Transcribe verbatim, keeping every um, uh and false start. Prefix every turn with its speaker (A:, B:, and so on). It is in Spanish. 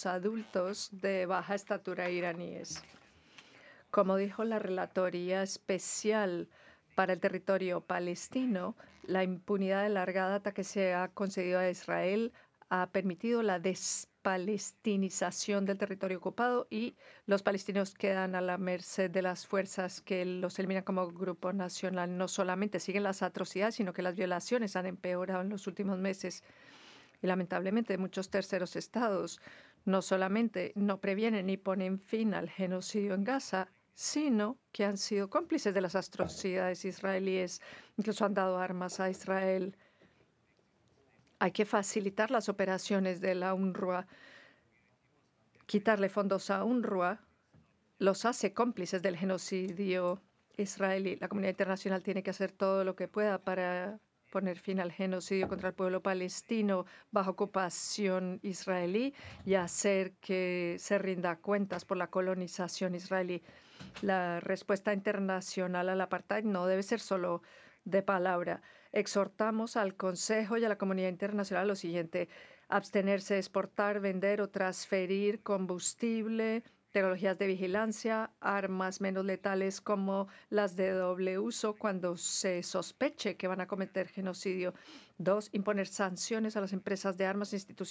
A: los adultos de baja estatura iraníes. Como dijo la Relatoría Especial para el Territorio Palestino, la impunidad de larga data que se ha concedido a Israel ha permitido la despalestinización del territorio ocupado y los palestinos quedan a la merced de las fuerzas que los eliminan como grupo nacional. No solamente siguen las atrocidades, sino que las violaciones han empeorado en los últimos meses. Y lamentablemente muchos terceros estados no solamente no previenen ni ponen fin al genocidio en Gaza, sino que han sido cómplices de las atrocidades israelíes, incluso han dado armas a Israel. Hay que facilitar las operaciones de la UNRWA. Quitarle fondos a UNRWA los hace cómplices del genocidio israelí. La comunidad internacional tiene que hacer todo lo que pueda para poner fin al genocidio contra el pueblo palestino bajo ocupación israelí y hacer que se rinda cuentas por la colonización israelí. La respuesta internacional al apartheid no debe ser solo de palabra. Exhortamos al Consejo y a la comunidad internacional lo siguiente: abstenerse de exportar, vender o transferir combustible, tecnologías de vigilancia, armas menos letales como las de doble uso cuando se sospeche que van a cometer genocidio. Dos, imponer sanciones a las empresas de armas e instituciones